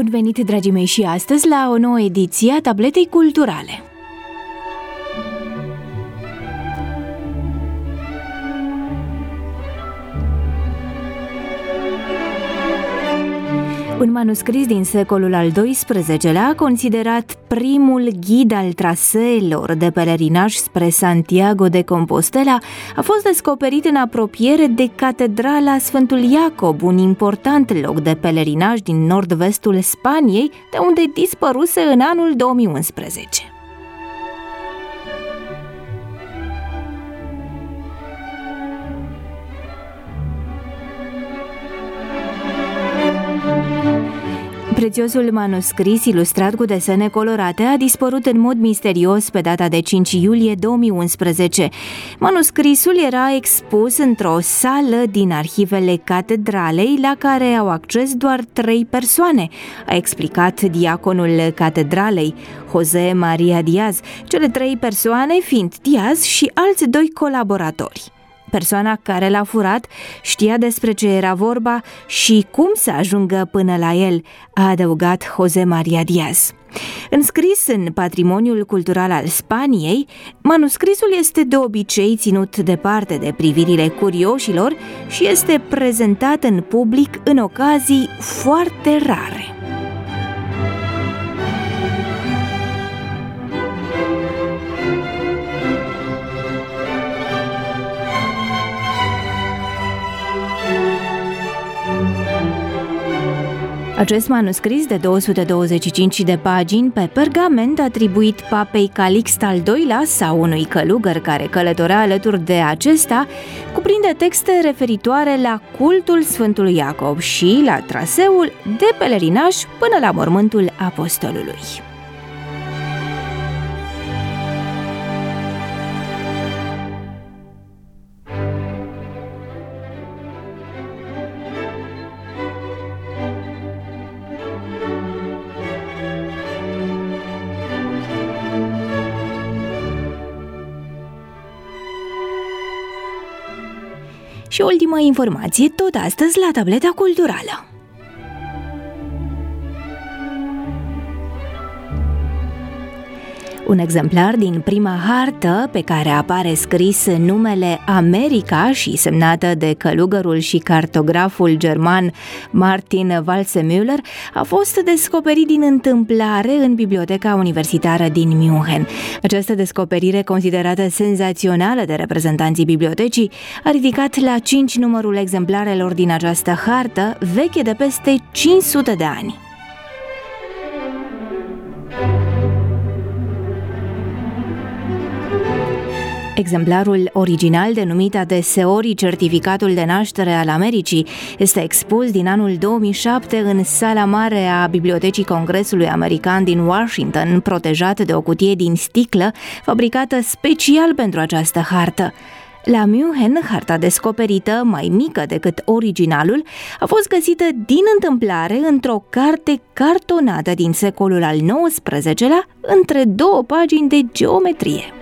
Bun venit, dragii mei, și astăzi la o nouă ediție a Tabletei Culturale. Un manuscris din secolul al XII-lea, considerat primul ghid al traseelor de pelerinaj spre Santiago de Compostela, a fost descoperit în apropiere de Catedrala Sfântul Iacob, un important loc de pelerinaj din nord-vestul Spaniei, de unde dispăruse în anul 2011. Prețiosul manuscris, ilustrat cu desene colorate, a dispărut în mod misterios pe data de 5 iulie 2011. Manuscrisul era expus într-o sală din arhivele catedralei, la care au acces doar 3 persoane, a explicat diaconul catedralei, José María Díaz, cele 3 persoane fiind Díaz și alți 2 colaboratori. Persoana care l-a furat știa despre ce era vorba și cum să ajungă până la el, a adăugat José María Díaz. Înscris în patrimoniul cultural al Spaniei, manuscrisul este de obicei ținut departe de privirile curioșilor și este prezentat în public în ocazii foarte rare. Acest manuscris de 225 de pagini pe pergament, atribuit papei Calixt al II-lea sau unui călugăr care călătorea alături de acesta, cuprinde texte referitoare la cultul Sfântului Iacob și la traseul de pelerinaj până la mormântul apostolului. Și ultima informație, tot astăzi la Tableta Culturală. Un exemplar din prima hartă, pe care apare scris numele America și semnată de călugărul și cartograful german Martin Waldseemüller, a fost descoperit din întâmplare în Biblioteca Universitară din München. Această descoperire, considerată senzațională de reprezentanții bibliotecii, a ridicat la 5 numărul exemplarelor din această hartă, veche de peste 500 de ani. Exemplarul original, denumit adeseori Certificatul de naștere al Americii, este expus din anul 2007 în sala mare a Bibliotecii Congresului American din Washington, protejat de o cutie din sticlă fabricată special pentru această hartă. La München, harta descoperită, mai mică decât originalul, a fost găsită din întâmplare într-o carte cartonată din secolul al XIX-lea, între 2 pagini de geometrie.